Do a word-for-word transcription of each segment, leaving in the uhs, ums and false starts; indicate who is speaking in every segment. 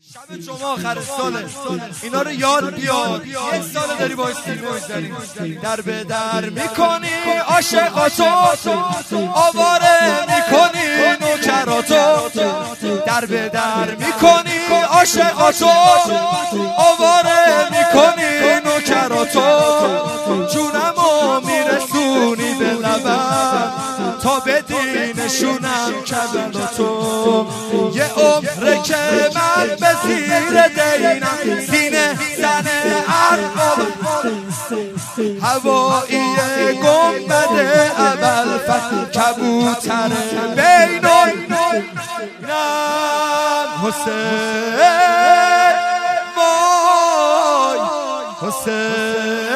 Speaker 1: شب جمعه آخر ساله، اینا رو یاد بیار. یک سال داری با استیلو میزنی، در به در میکنی عاشقاتو، آواره میکنی نوکراتو، در به در میکنی عاشقاتو، آواره میکنی نوکراتو، جونمو میرسونی به لبم تا بدینشونم کربلاتو. یه عمره که من به زیر دینم، سینه زنه ارباب هوایی گنبد ابوالفضل، کبوتر بینون نم حسین، وای حسین.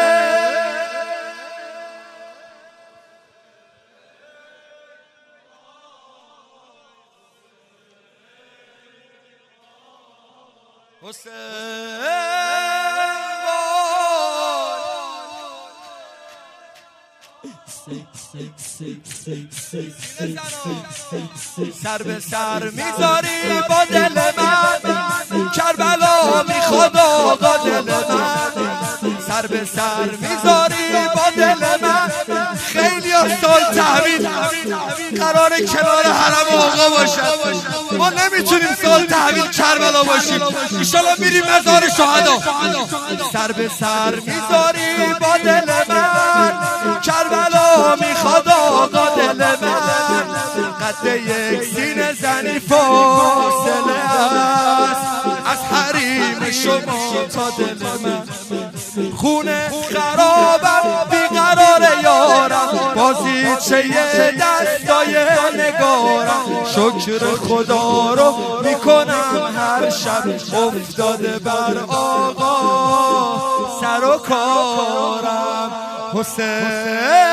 Speaker 1: سر به سر میذاری با دل من، کربلا میخواد آقا دل من. سر به سر میذاری با دل من، خیلی ها سال تحویل قرار کنار حرم آقا باشد، ما نمیتونیم سال تحویل کربلا باشیم، انشالله میریم مزار شهدا. سر به سر میذاری با دل من، کربلا میخواد آقا دل من. قد یک سینه زنی فاصله است از حریم شما تا دل من. خونه خرابم بیقرار یارم، بازیچه دستای نگارم. شکر خدا رو میکنم هر شب، افتاده بر آقا سر و کارم. حسین